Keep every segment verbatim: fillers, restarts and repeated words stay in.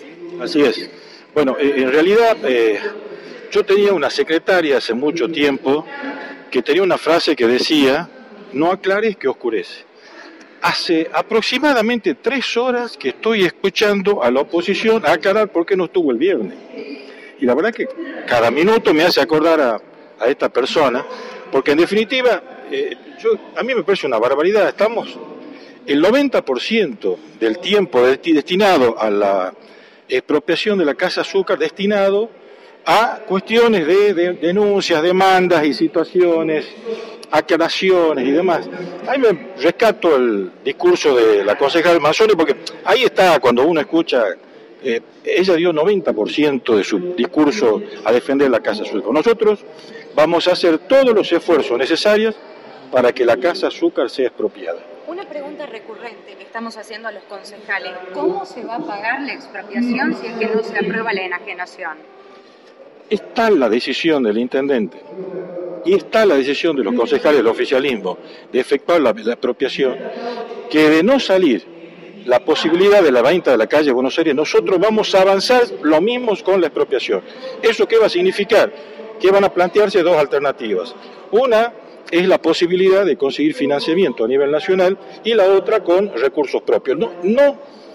Así es. Bueno, eh, en realidad eh, yo tenía una secretaria hace mucho tiempo que tenía una frase que decía, no aclares que oscurece. Hace aproximadamente tres horas que estoy escuchando a la oposición aclarar por qué no estuvo el viernes. Y la verdad que cada minuto me hace acordar a, a esta persona, porque en definitiva, eh, yo, a mí me parece una barbaridad. Estamos, el noventa por ciento del tiempo destinado a la expropiación de la Casa Azúcar, destinado a cuestiones de, de denuncias, demandas y situaciones, aclaraciones y demás. Ahí me rescato el discurso de la concejal Mazzoni, porque ahí está cuando uno escucha, eh, ella dio noventa por ciento de su discurso a defender la Casa Azúcar. Nosotros vamos a hacer todos los esfuerzos necesarios para que la Casa Azúcar sea expropiada. Una pregunta recurrente que estamos haciendo a los concejales, ¿cómo se va a pagar la expropiación si es que no se aprueba la enajenación? Está la decisión del intendente y está la decisión de los concejales del oficialismo de efectuar la, la expropiación, que de no salir la posibilidad de la venta de la calle Buenos Aires, nosotros vamos a avanzar lo mismo con la expropiación. ¿Eso qué va a significar? Que van a plantearse dos alternativas. Una es la posibilidad de conseguir financiamiento a nivel nacional y la otra con recursos propios. No, no,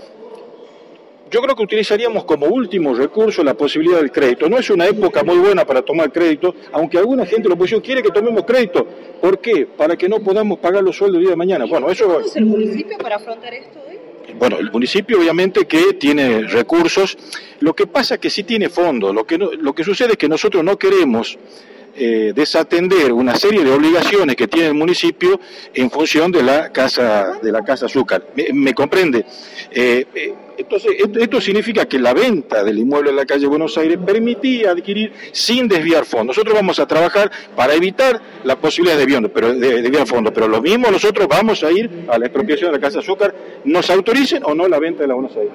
yo creo que utilizaríamos como último recurso la posibilidad del crédito. No es una época muy buena para tomar crédito, aunque alguna gente de la oposición quiere que tomemos crédito. ¿Por qué? Para que no podamos pagar los sueldos el día de mañana. Bueno, eso. ¿Cómo es el municipio para afrontar esto hoy? Bueno, el municipio obviamente que tiene recursos. Lo que pasa es que sí tiene fondos. Lo que no, lo que sucede es que nosotros no queremos Eh, desatender una serie de obligaciones que tiene el municipio en función de la casa de la casa Azúcar. ¿Me, me comprende? Eh, eh, entonces, esto, esto significa que la venta del inmueble en la calle Buenos Aires permitía adquirir sin desviar fondos. Nosotros vamos a trabajar para evitar la posibilidad de desviar, pero, de, de desviar fondos, pero lo mismo nosotros vamos a ir a la expropiación de la casa Azúcar, nos autoricen o no la venta de la Buenos Aires.